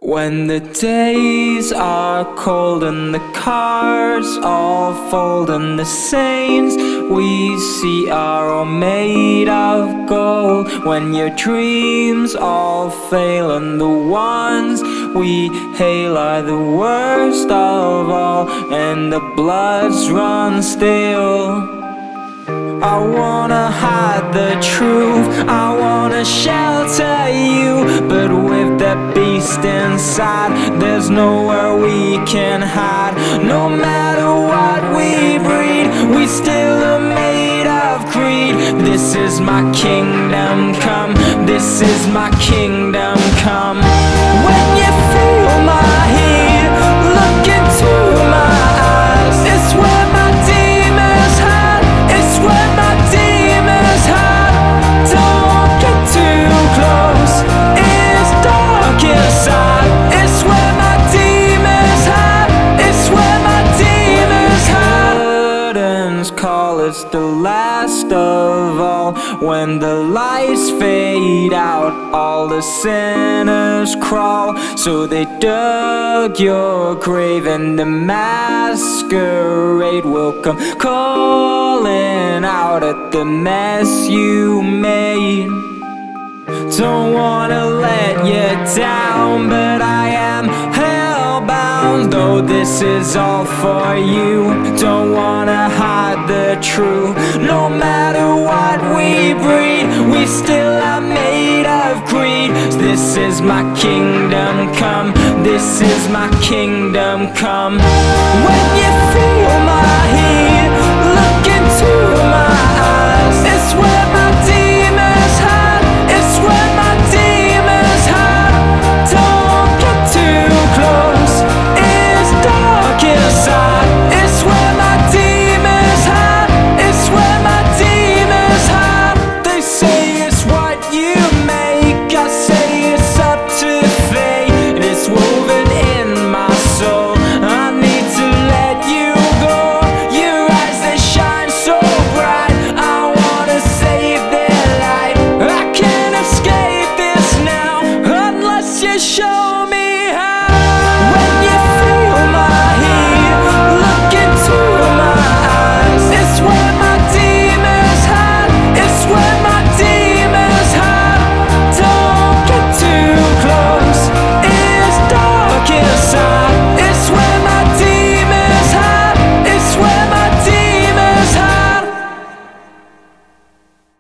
When the days are cold and the cards all fold and the saints we see are all made of gold, when your dreams all fail and the ones we hail are the worst of all and the bloods run stale, I wanna hide the truth, I wanna shelter you, but with that beast inside, there's nowhere we can hide. No matter what we breed, we still are made of greed. This is my kingdom come, this is my kingdom come. When you feel my heat, look into my eyes, it's where my demons hide, it's where my demons hide. Don't get too close, it's dark inside, it's where my demons hide, it's where my demons hide. Curtains call, it's the last of all. When the lights fade out, all the sinners crawl. So they dug your grave and the masquerade will come calling out at the mess you made. Don't wanna let you down, but I am hellbound. Though this is all for you, don't wanna hide the truth. No matter what we breed, we still are made of greed. This is my kingdom come, this is my kingdom come. When you